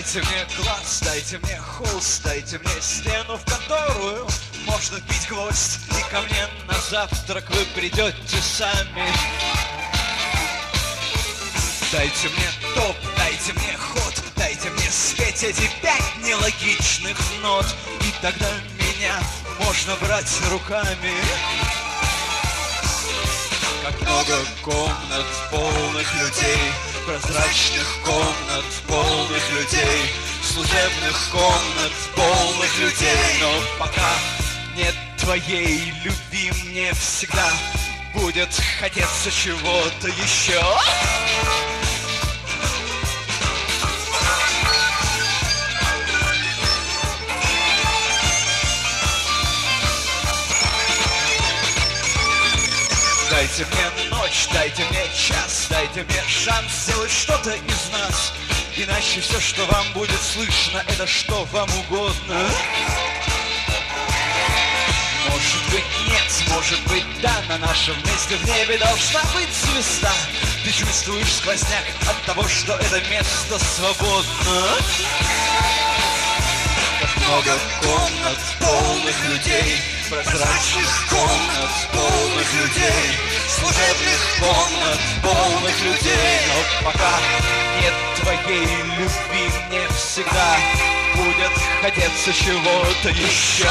Дайте мне глаз, дайте мне холст, дайте мне стену, в которую можно вбить гвоздь, и ко мне на завтрак вы придете сами. Дайте мне топ, дайте мне ход, дайте мне спеть эти 5 нелогичных нот, и тогда меня можно брать руками. Как много комнат, полных людей, прозрачных комнат, полных людей, служебных комнат, полных людей. Но пока нет твоей любви, мне всегда будет хотеться чего-то еще. Дайте мне ночь, дайте мне час, дайте мне шанс сделать что-то из нас. Иначе все, что вам будет слышно, это что вам угодно. Может быть нет, может быть да, на нашем месте в небе должна быть звезда. Ты чувствуешь сквозняк от того, что это место свободно. Как много комнат, полных людей, прозрачных комнат, полных людей, служебных комнат, полных людей. Но пока нет твоей любви, мне всегда будет хотеться чего-то еще.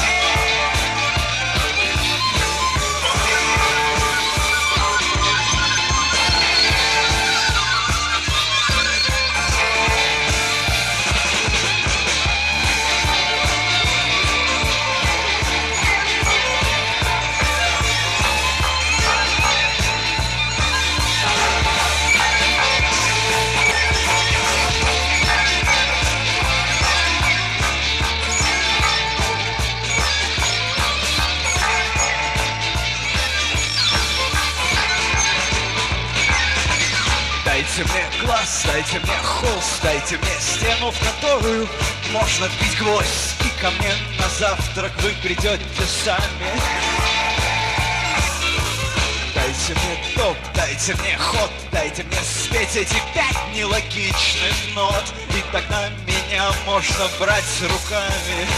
Дайте мне глаз, дайте мне холст, дайте мне стену, в которую можно вбить гвоздь, и ко мне на завтрак вы придете сами. Дайте мне топ, дайте мне ход, дайте мне спеть эти 5 нелогичных нот, и тогда меня можно брать руками.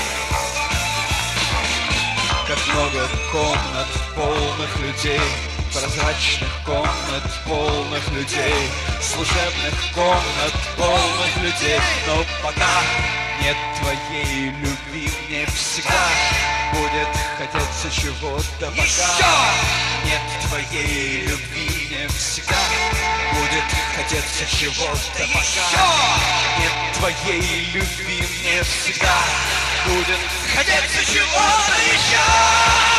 Как много комнат, полных людей, прозрачных комнат, полных людей, служебных комнат, полных людей. Но пока нет твоей любви, мне всегда будет хотеться чего-то. Пока нет твоей любви, мне всегда будет хотеться чего-то. Пока нет твоей любви, мне всегда будет хотеться чего-то еще.